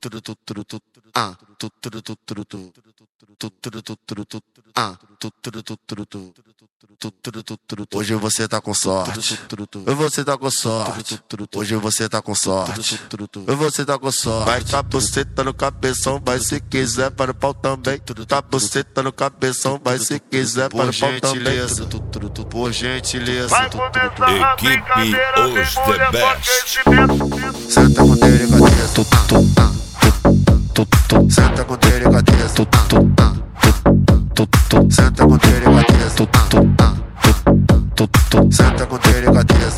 Hoje você tá com sorte. Você tá com sorte. Hoje você tá com sorte. Você tá com sorte. Vai tá buceta no cabeção, vai se quiser para o pau também. Tá buceta no cabeção, vai se quiser para o pau também. Por gentileza. Vai começar a brincadeira, Os The Best. Senta com delicadeza. Senta com delicadeza. Senta com delicadeza. Senta com delicadeza.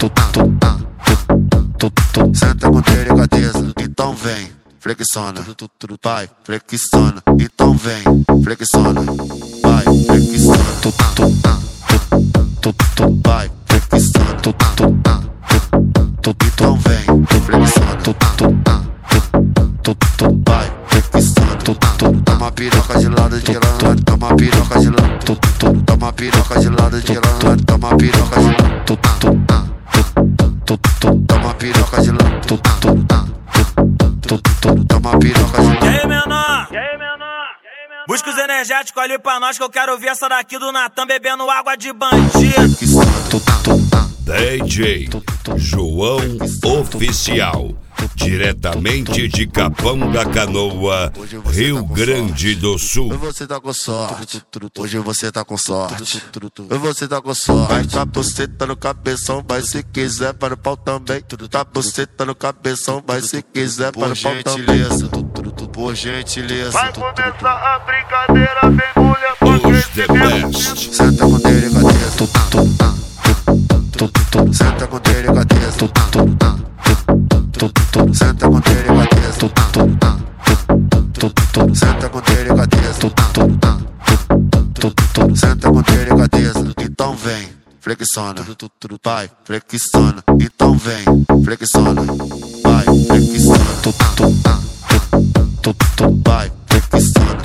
Senta com delicadeza. Então vem, flexiona, vai, flexiona. Então vem, flexiona, vai, flexiona. Vai, flexiona. Então vem, flexiona. Vai, flexiona. Toma piroca de lado de lado, toma piroca de lado. Toma piroca de lado de lado, toma piroca de lado. Toma piroca de lado. Toma piroca de lado. E aí, menor? Busca os energéticos ali pra nós que eu quero ouvir essa daqui do Natan bebendo água de bandido. DJ João Oficial, diretamente de Capão da Canoa, Rio Grande do Sul. Você tá com sorte. Hoje você tá com sorte. Você tá com sorte. Vai tá buceta no cabeção, vai se quiser para o pau também. Tá buceta no cabeção, vai se quiser para o pau também. Por gentileza. Vai começar a brincadeira, vem mulher, porque Os The Best. Senta com delicadeza. Senta com delicadeza. Senta com delicadeza. Senta com delicadeza. Senta com delicadeza. Então vem, flexiona, vai, flexiona. Então vem, flexiona, vai, flexiona. Vai, flexiona.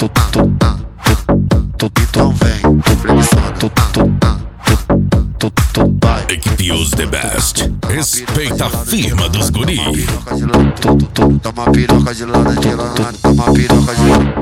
Então vem, flexiona. Vai. Equipe Os The Best. Respeita a firma dos guri. Toma piroca de lado, toma piroca de lado.